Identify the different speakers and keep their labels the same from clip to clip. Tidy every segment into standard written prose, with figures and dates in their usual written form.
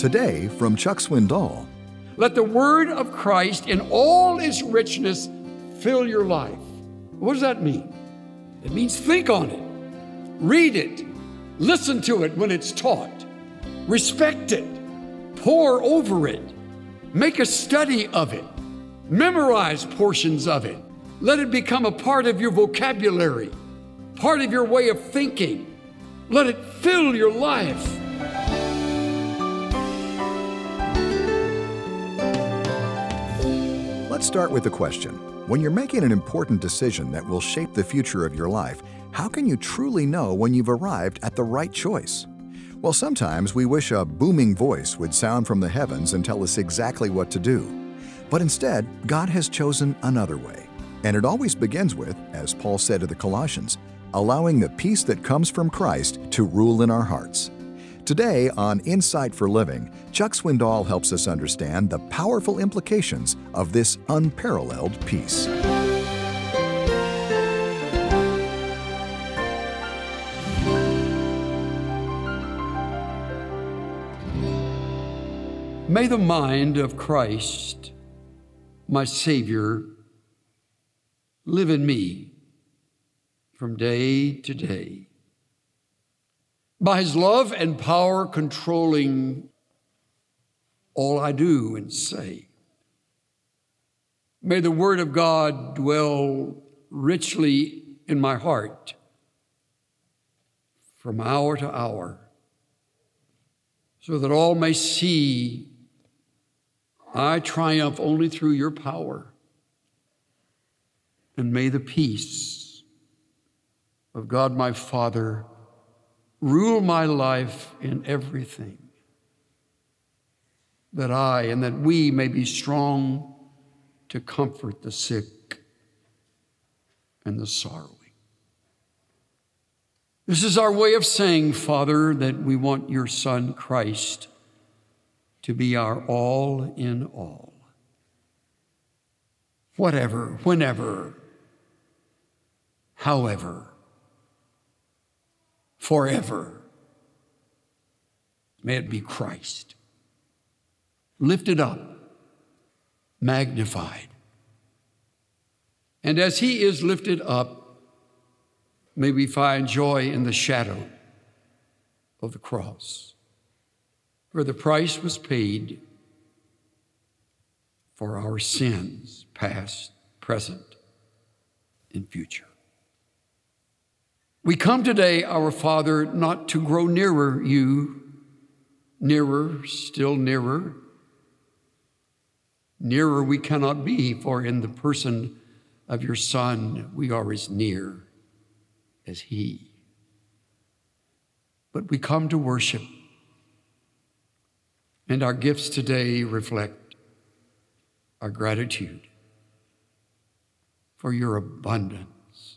Speaker 1: Today, from Chuck Swindoll.
Speaker 2: Let the word of Christ in all its richness fill your life. What does that mean? It means think on it, read it, listen to it when it's taught, respect it, pore over it, make a study of it, memorize portions of it. Let it become a part of your vocabulary, part of your way of thinking. Let it fill your life.
Speaker 1: Let's start with the question. When you're making an important decision that will shape the future of your life, how can you truly know when you've arrived at the right choice? Well, sometimes we wish a booming voice would sound from the heavens and tell us exactly what to do. But instead, God has chosen another way. And it always begins with, as Paul said to the Colossians, allowing the peace that comes from Christ to rule in our hearts. Today on Insight for Living, Chuck Swindoll helps us understand the powerful implications of this unparalleled peace.
Speaker 2: May the mind of Christ, my Savior, live in me from day to day. By His love and power controlling all I do and say. May the Word of God dwell richly in my heart from hour to hour, so that all may see I triumph only through your power. And may the peace of God my Father rule my life in everything, that I and that we may be strong to comfort the sick and the sorrowing. This is our way of saying, Father, that we want your Son, Christ, to be our all in all. Whatever, whenever, however, forever, may it be Christ, lifted up, magnified. And as He is lifted up, may we find joy in the shadow of the cross, where the price was paid for our sins, past, present, and future. We come today, our Father, not to grow nearer you, nearer, still nearer. Nearer we cannot be, for in the person of your Son, we are as near as He. But we come to worship, and our gifts today reflect our gratitude for your abundance,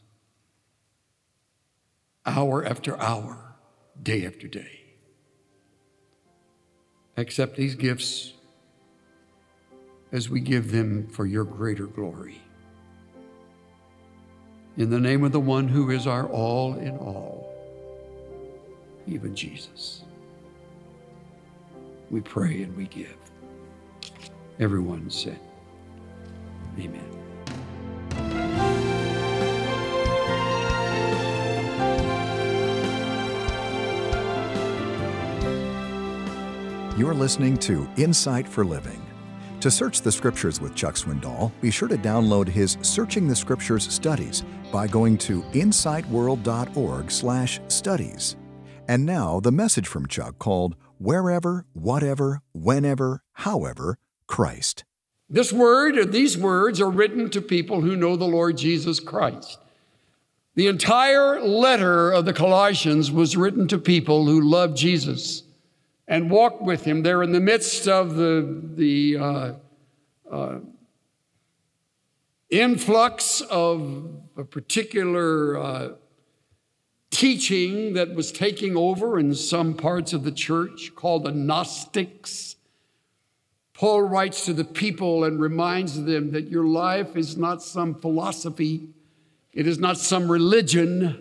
Speaker 2: hour after hour, day after day. Accept these gifts as we give them for your greater glory. In the name of the one who is our all in all, even Jesus, we pray and we give. Everyone said, amen.
Speaker 1: You're listening to Insight for Living. To search the Scriptures with Chuck Swindoll, be sure to download his Searching the Scriptures studies by going to insightworld.org/studies. And now, the message from Chuck called Wherever, Whatever, Whenever, However, Christ.
Speaker 2: This word, or these words, are written to people who know the Lord Jesus Christ. The entire letter of the Colossians was written to people who love Jesus and walked with Him. They're in the midst of the influx of a particular teaching that was taking over in some parts of the church called the Gnostics. Paul writes to the people and reminds them that your life is not some philosophy. It is not some religion.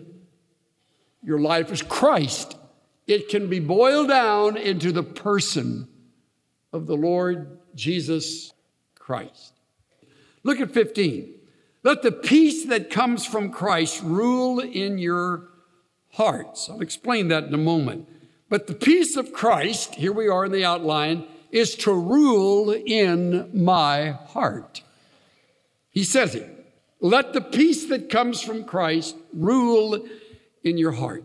Speaker 2: Your life is Christ. It can be boiled down into the person of the Lord Jesus Christ. Look at 15. Let the peace that comes from Christ rule in your hearts. I'll explain that in a moment. But the peace of Christ, here we are in the outline, is to rule in my heart. He says it. Let the peace that comes from Christ rule in your heart.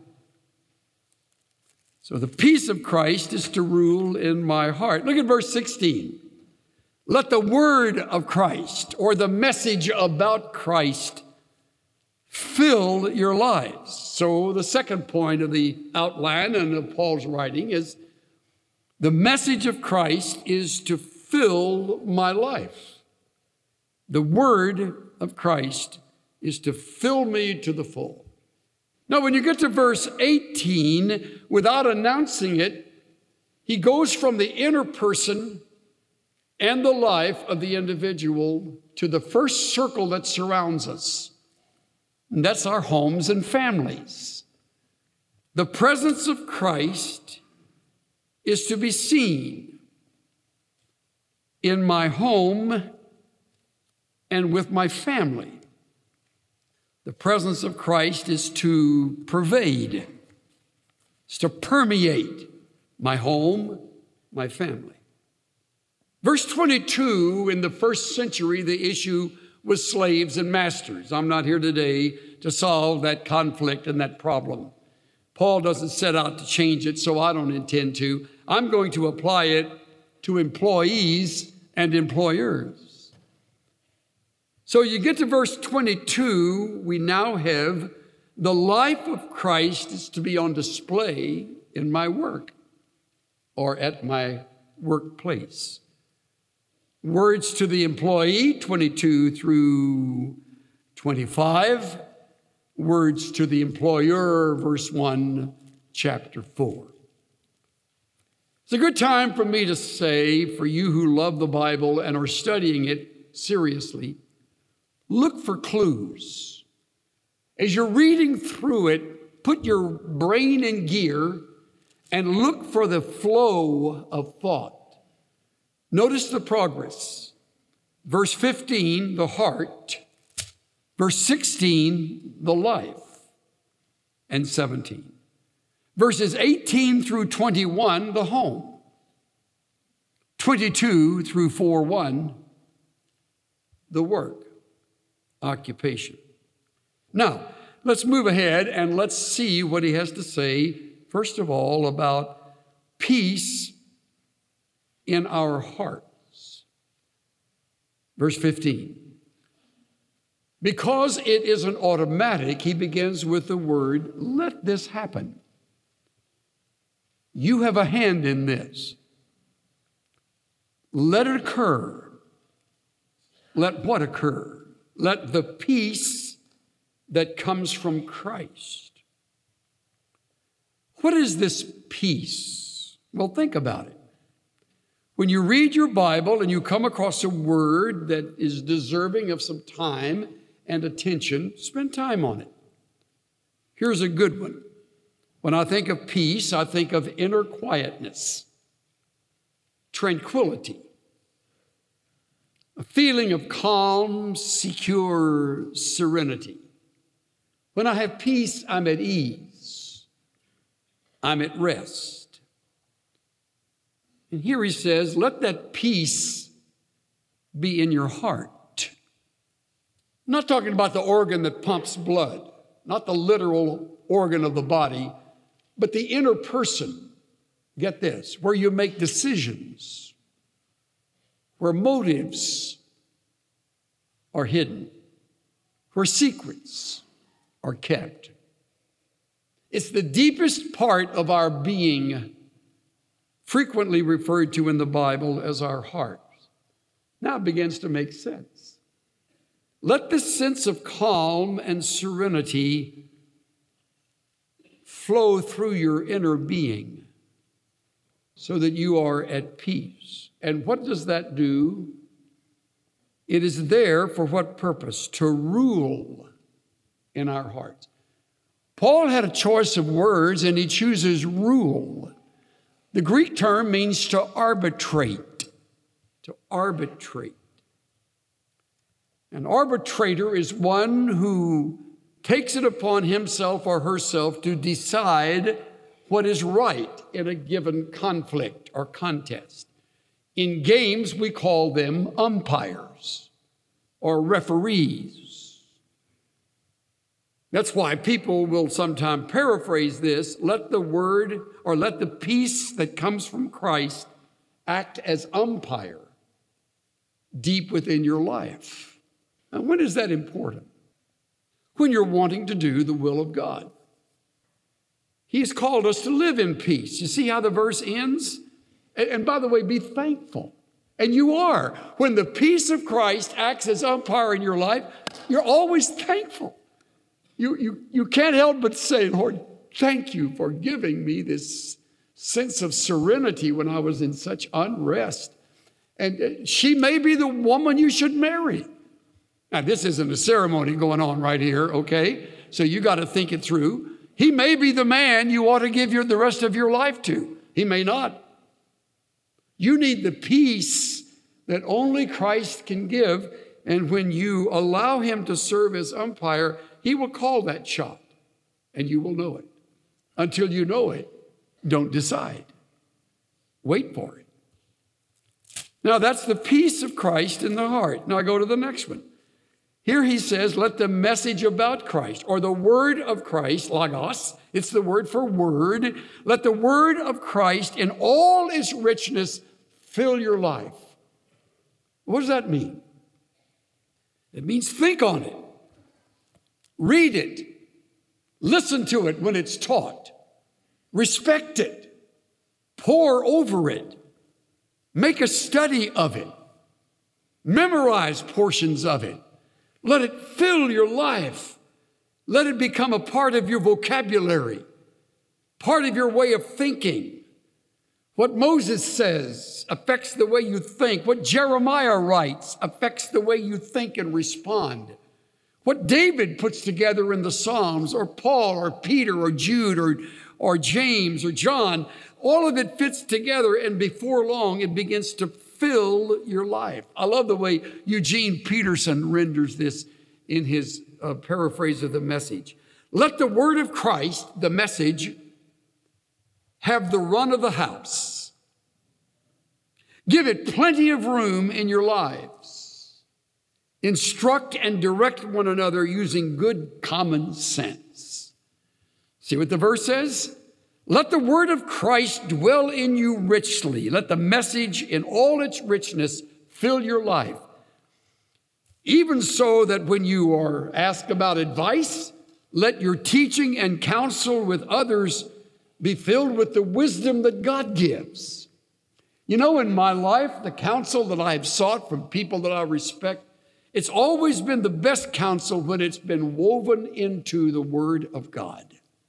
Speaker 2: So the peace of Christ is to rule in my heart. Look at verse 16. Let the word of Christ, or the message about Christ, fill your lives. So the second point of the outline and of Paul's writing is the message of Christ is to fill my life. The word of Christ is to fill me to the full. Now, when you get to verse 18, without announcing it, he goes from the inner person and the life of the individual to the first circle that surrounds us. And that's our homes and families. The presence of Christ is to be seen in my home and with my family. The presence of Christ is to pervade, it's to permeate my home, my family. Verse 22, in the first century, the issue was slaves and masters. I'm not here today to solve that conflict and that problem. Paul doesn't set out to change it, so I don't intend to. I'm going to apply it to employees and employers. So you get to verse 22, we now have the life of Christ is to be on display in my work or at my workplace. Words to the employee, 22 through 25. Words to the employer, verse 1, chapter 4. It's a good time for me to say, for you who love the Bible and are studying it seriously, look for clues. As you're reading through it, put your brain in gear and look for the flow of thought. Notice the progress. Verse 15, the heart. Verse 16, the life. And 17. Verses 18 through 21, the home. 22 through 4:1, the work, occupation. Now, let's move ahead and let's see what he has to say, first of all, about peace in our hearts. Verse 15. Because it isn't automatic, he begins with the word, let this happen. You have a hand in this. Let it occur. Let what occur? Let the peace that comes from Christ. What is this peace? Well, think about it. When you read your Bible and you come across a word that is deserving of some time and attention, spend time on it. Here's a good one. When I think of peace, I think of inner quietness, tranquility, a feeling of calm, secure serenity. When I have peace, I'm at ease. I'm at rest. And here he says, let that peace be in your heart. I'm not talking about the organ that pumps blood, not the literal organ of the body, but the inner person. Get this, where you make decisions, where motives are hidden, where secrets are kept. It's the deepest part of our being, frequently referred to in the Bible as our heart. Now it begins to make sense. Let this sense of calm and serenity flow through your inner being so that you are at peace. And what does that do? It is there for what purpose? To rule in our hearts. Paul had a choice of words, and he chooses rule. The Greek term means to arbitrate. to arbitrate. An arbitrator is one who takes it upon himself or herself to decide what is right in a given conflict or contest. In games, we call them umpires or referees. That's why people will sometimes paraphrase this: let the word or let the peace that comes from Christ act as umpire deep within your life. Now, when is that important? When you're wanting to do the will of God. He's called us to live in peace. You see how the verse ends? And by the way, be thankful. And you are. When the peace of Christ acts as umpire in your life, you're always thankful. You can't help but say, Lord, thank you for giving me this sense of serenity when I was in such unrest. And she may be the woman you should marry. Now, this isn't a ceremony going on right here, okay? So you got to think it through. He may be the man you ought to give the rest of your life to. He may not. You need the peace that only Christ can give. And when you allow him to serve as umpire, he will call that shot and you will know it. Until you know it, don't decide. Wait for it. Now that's the peace of Christ in the heart. Now I go to the next one. Here he says, let the message about Christ, or the word of Christ, logos, it's the word for word. Let the word of Christ in all its richness fill your life. What does that mean? It means think on it. Read it. Listen to it when it's taught. Respect it. Pore over it. Make a study of it. Memorize portions of it. Let it fill your life. Let it become a part of your vocabulary, part of your way of thinking. What Moses says affects the way you think. What Jeremiah writes affects the way you think and respond. What David puts together in the Psalms, or Paul, or Peter, or Jude, or James, or John, all of it fits together, and before long, it begins to fill your life. I love the way Eugene Peterson renders this in his paraphrase of the Message. Let the word of Christ, the message, have the run of the house. Give it plenty of room in your lives. Instruct and direct one another using good common sense. See what the verse says? Let the word of Christ dwell in you richly. Let the message in all its richness fill your life. Even so that when you are asked about advice, let your teaching and counsel with others be filled with the wisdom that God gives. You know, in my life, the counsel that I've sought from people that I respect, it's always been the best counsel when it's been woven into the Word of God.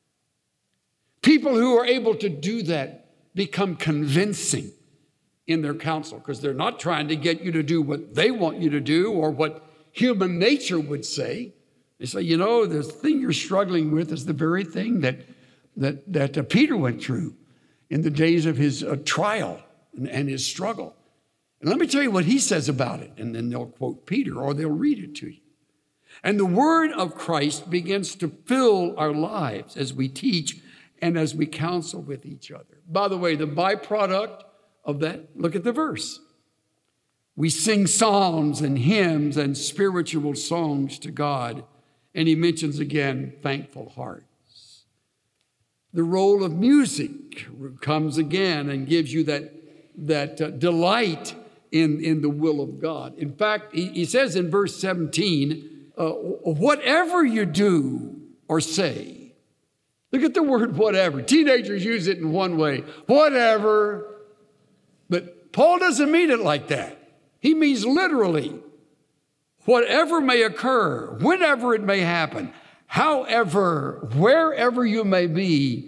Speaker 2: People who are able to do that become convincing in their counsel because they're not trying to get you to do what they want you to do or what human nature would say. They say, you know, the thing you're struggling with is the very thing that Peter went through in the days of his trial and his struggle. And let me tell you what he says about it. And then they'll quote Peter or they'll read it to you. And the word of Christ begins to fill our lives as we teach and as we counsel with each other. By the way, the byproduct of that, look at the verse. We sing psalms and hymns and spiritual songs to God. And he mentions again, thankful hearts. The role of music comes again and gives you that delight in the will of God. In fact, he says in verse 17, whatever you do or say, look at the word whatever. Teenagers use it in one way, whatever. But Paul doesn't mean it like that. He means literally, whatever may occur, whenever it may happen, however, wherever you may be,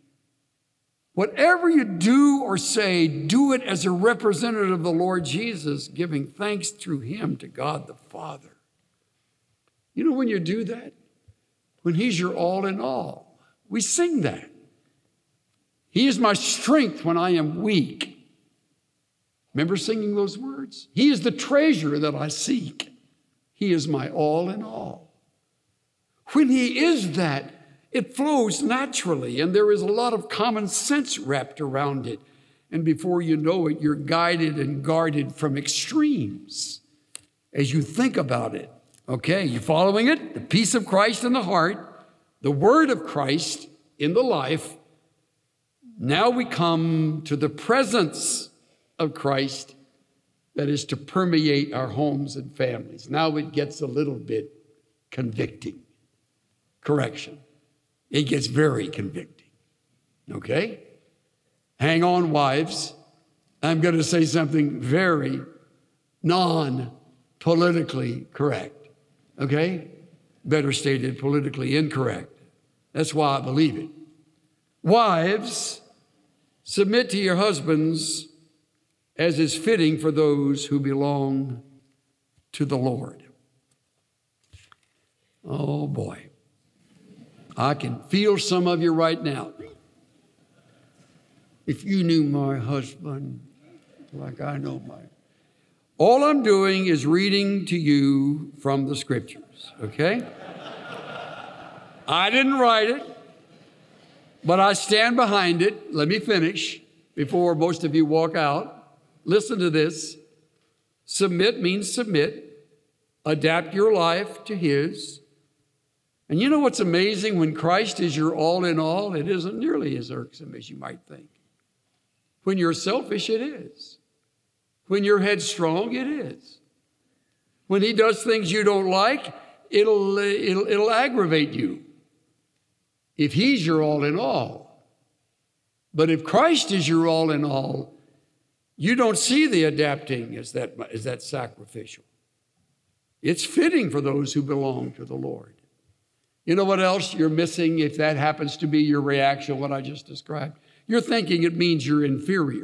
Speaker 2: whatever you do or say, do it as a representative of the Lord Jesus, giving thanks through him to God the Father. You know when you do that? When he's your all in all. We sing that. He is my strength when I am weak. Remember singing those words? He is the treasure that I seek. He is my all in all. When he is that, it flows naturally, and there is a lot of common sense wrapped around it. And before you know it, you're guided and guarded from extremes as you think about it. Okay, you following it? The peace of Christ in the heart, the word of Christ in the life. Now we come to the presence of Christ that is to permeate our homes and families. Now it gets a little bit convicting. Correction. It gets very convicting. Okay? Hang on, wives. I'm going to say something very non-politically correct. Okay? Better stated, politically incorrect. That's why I believe it. Wives, submit to your husbands as is fitting for those who belong to the Lord. Oh, boy. I can feel some of you right now. If you knew my husband like I know mine. All I'm doing is reading to you from the scriptures, okay? I didn't write it, but I stand behind it. Let me finish before most of you walk out. Listen to this. Submit means submit. Adapt your life to his. And you know what's amazing? When Christ is your all in all, it isn't nearly as irksome as you might think. When you're selfish, it is. When you're headstrong, it is. When he does things you don't like, it'll aggravate you. If he's your all in all. But if Christ is your all in all, you don't see the adapting as that sacrificial. It's fitting for those who belong to the Lord. You know what else you're missing if that happens to be your reaction, what I just described? You're thinking it means you're inferior.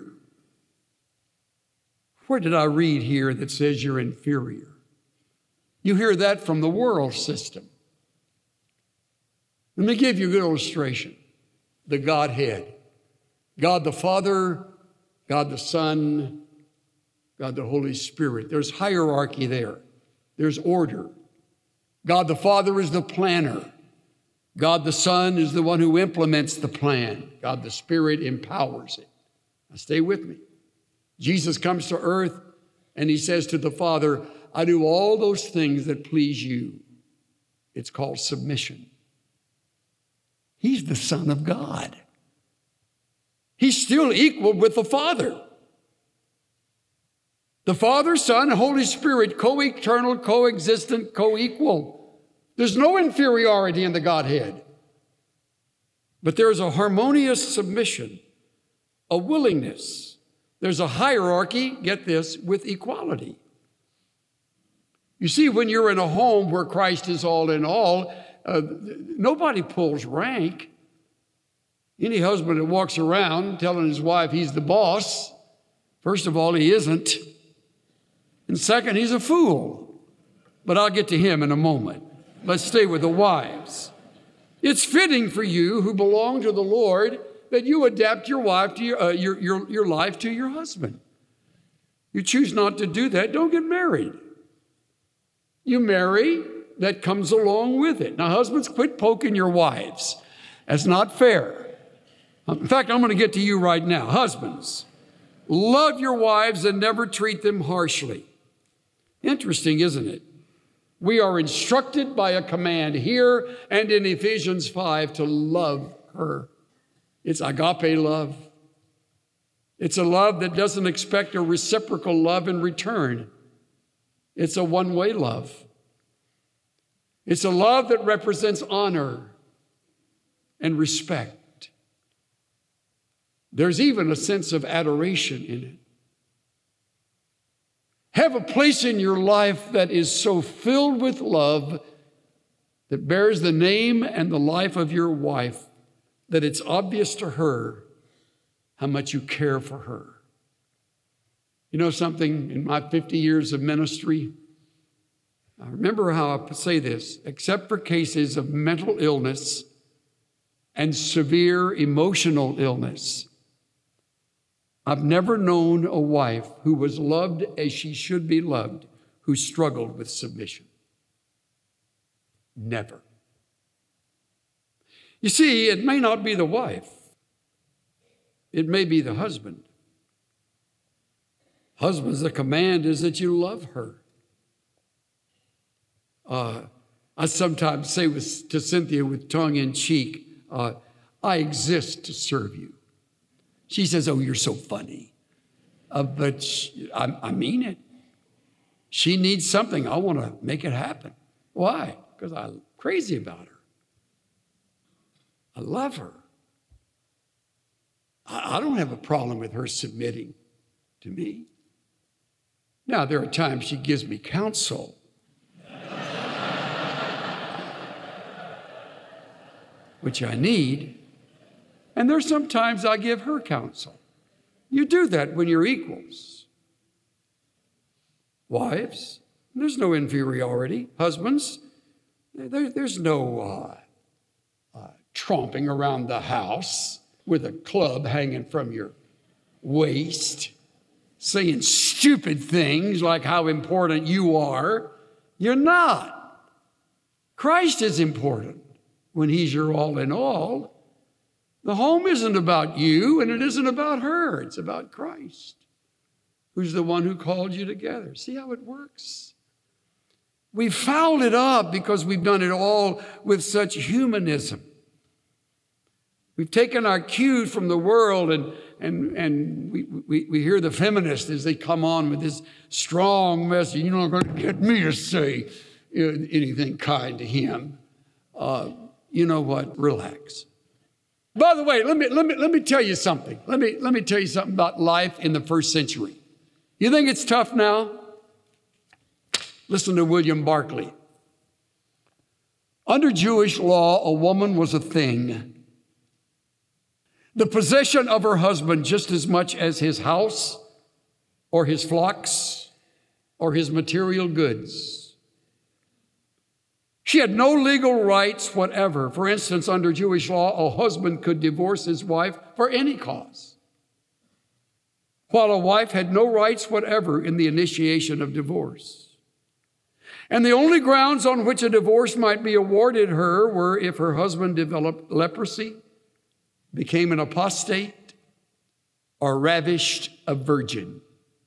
Speaker 2: Where did I read here that says you're inferior? You hear that from the world system. Let me give you a good illustration. The Godhead. God the Father, God the Son, God the Holy Spirit. There's hierarchy there. There's order. God the Father is the planner. God the Son is the one who implements the plan. God the Spirit empowers it. Now stay with me. Jesus comes to earth and he says to the Father, I do all those things that please you. It's called submission. He's the Son of God. He's still equal with the Father. The Father, Son, and Holy Spirit, co-eternal, co-existent, co-equal. There's no inferiority in the Godhead. But there's a harmonious submission, a willingness. There's a hierarchy, get this, with equality. You see, when you're in a home where Christ is all in all, nobody pulls rank. Any husband that walks around telling his wife he's the boss, first of all, he isn't. And second, he's a fool. But I'll get to him in a moment. Let's stay with the wives. It's fitting for you who belong to the Lord that you adapt your wife to your life to your husband. You choose not to do that, don't get married. You marry, that comes along with it. Now, husbands, quit poking your wives. That's not fair. In fact, I'm going to get to you right now. Husbands, love your wives and never treat them harshly. Interesting, isn't it? We are instructed by a command here and in Ephesians 5 to love her. It's agape love. It's a love that doesn't expect a reciprocal love in return. It's a one-way love. It's a love that represents honor and respect. There's even a sense of adoration in it. Have a place in your life that is so filled with love that bears the name and the life of your wife that it's obvious to her how much you care for her. You know something? In my 50 years of ministry, I remember how I say this, except for cases of mental illness and severe emotional illness, I've never known a wife who was loved as she should be loved who struggled with submission. Never. You see, it may not be the wife. It may be the husband. Husbands, the command is that you love her. I sometimes say to Cynthia with tongue in cheek, I exist to serve you. She says, oh, you're so funny. But I mean it. She needs something. I want to make it happen. Why? Because I'm crazy about her. I love her. I don't have a problem with her submitting to me. Now, there are times she gives me counsel. Which I need. And there's sometimes I give her counsel. You do that when you're equals. Wives, there's no inferiority. Husbands, there's no tromping around the house with a club hanging from your waist, saying stupid things like how important you are. You're not. Christ is important when he's your all in all. The home isn't about you and it isn't about her. It's about Christ, who's the one who called you together. See how it works? We fouled it up because we've done it all with such humanism. We've taken our cue from the world and we hear the feminists as they come on with this strong message. You're not going to get me to say anything kind to him. You know what? Relax. By the way, let me tell you something. Let me tell you something about life in the first century. You think it's tough now? Listen to William Barclay. Under Jewish law, a woman was a thing. The possession of her husband just as much as his house or his flocks or his material goods. She had no legal rights whatever. For instance, under Jewish law, a husband could divorce his wife for any cause, while a wife had no rights whatever in the initiation of divorce. And the only grounds on which a divorce might be awarded her were if her husband developed leprosy, became an apostate, or ravished a virgin.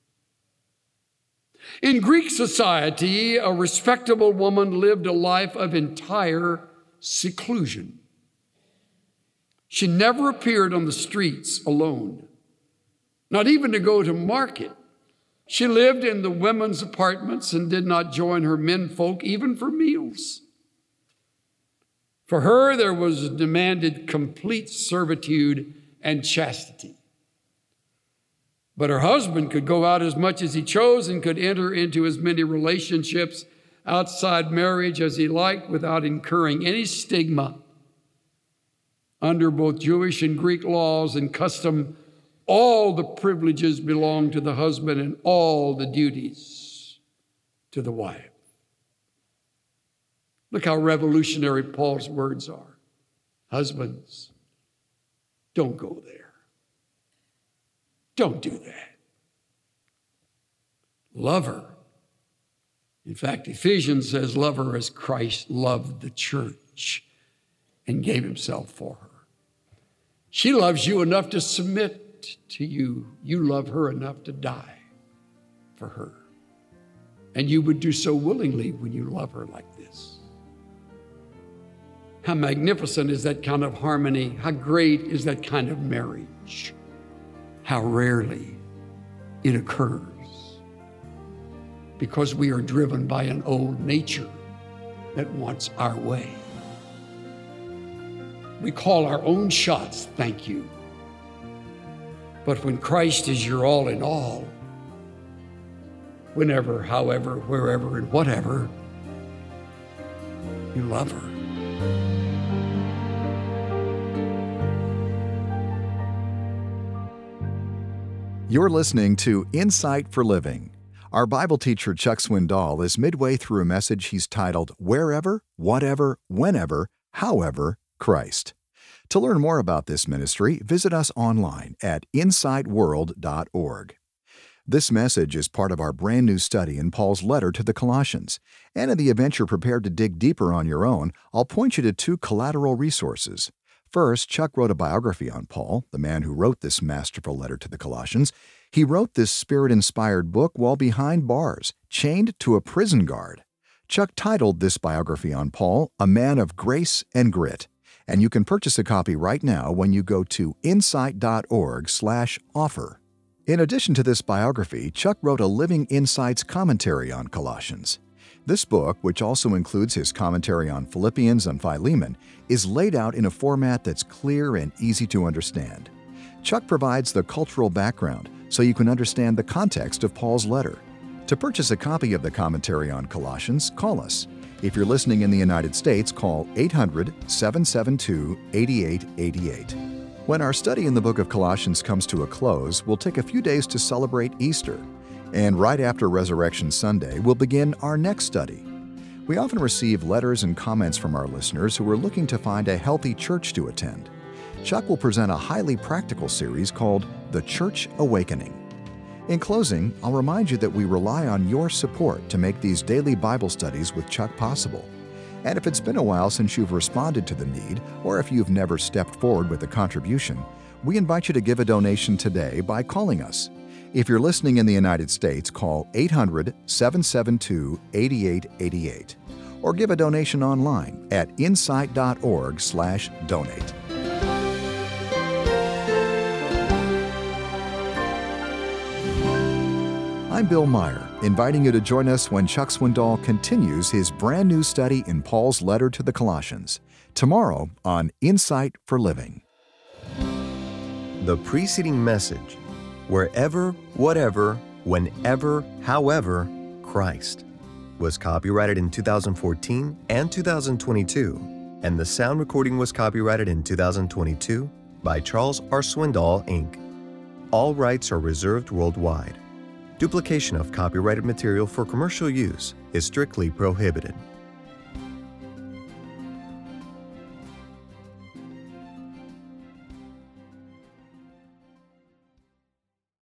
Speaker 2: In Greek society, a respectable woman lived a life of entire seclusion. She never appeared on the streets alone, not even to go to market. She lived in the women's apartments and did not join her menfolk even for meals. For her, there was demanded complete servitude and chastity. But her husband could go out as much as he chose and could enter into as many relationships outside marriage as he liked without incurring any stigma. Under both Jewish and Greek laws and custom, all the privileges belong to the husband and all the duties to the wife. Look how revolutionary Paul's words are. Husbands, don't go there. Don't do that. Love her. In fact, Ephesians says, love her as Christ loved the church and gave himself for her. She loves you enough to submit to you. You love her enough to die for her. And you would do so willingly when you love her like this. How magnificent is that kind of harmony? How great is that kind of marriage? How rarely it occurs because we are driven by an old nature that wants our way. We call our own shots, thank you. But when Christ is your all in all, whenever, however, wherever, and whatever, you love her.
Speaker 1: You're listening to Insight for Living. Our Bible teacher, Chuck Swindoll, is midway through a message he's titled, Wherever, Whatever, Whenever, However, Christ. To learn more about this ministry, visit us online at insightworld.org. This message is part of our brand new study in Paul's letter to the Colossians. And in the event you're prepared to dig deeper on your own, I'll point you to two collateral resources. First, Chuck wrote a biography on Paul, the man who wrote this masterful letter to the Colossians. He wrote this Spirit-inspired book while behind bars, chained to a prison guard. Chuck titled this biography on Paul, A Man of Grace and Grit. And you can purchase a copy right now when you go to insight.org/offer. In addition to this biography, Chuck wrote a Living Insights commentary on Colossians. This book, which also includes his commentary on Philippians and Philemon, is laid out in a format that's clear and easy to understand. Chuck provides the cultural background so you can understand the context of Paul's letter. To purchase a copy of the commentary on Colossians, call us. If you're listening in the United States, call 800-772-8888. When our study in the book of Colossians comes to a close, we'll take a few days to celebrate Easter. And right after Resurrection Sunday, we'll begin our next study. We often receive letters and comments from our listeners who are looking to find a healthy church to attend. Chuck will present a highly practical series called The Church Awakening. In closing, I'll remind you that we rely on your support to make these daily Bible studies with Chuck possible. And if it's been a while since you've responded to the need, or if you've never stepped forward with a contribution, we invite you to give a donation today by calling us. If you're listening in the United States, call 800-772-8888 or give a donation online at insight.org/donate. I'm Bill Meyer, inviting you to join us when Chuck Swindoll continues his brand new study in Paul's letter to the Colossians, tomorrow on Insight for Living.
Speaker 3: The preceding message, Wherever, Whatever, Whenever, However, Christ, was copyrighted in 2014 and 2022, and the sound recording was copyrighted in 2022 by Charles R. Swindoll, Inc. All rights are reserved worldwide. Duplication of copyrighted material for commercial use is strictly prohibited.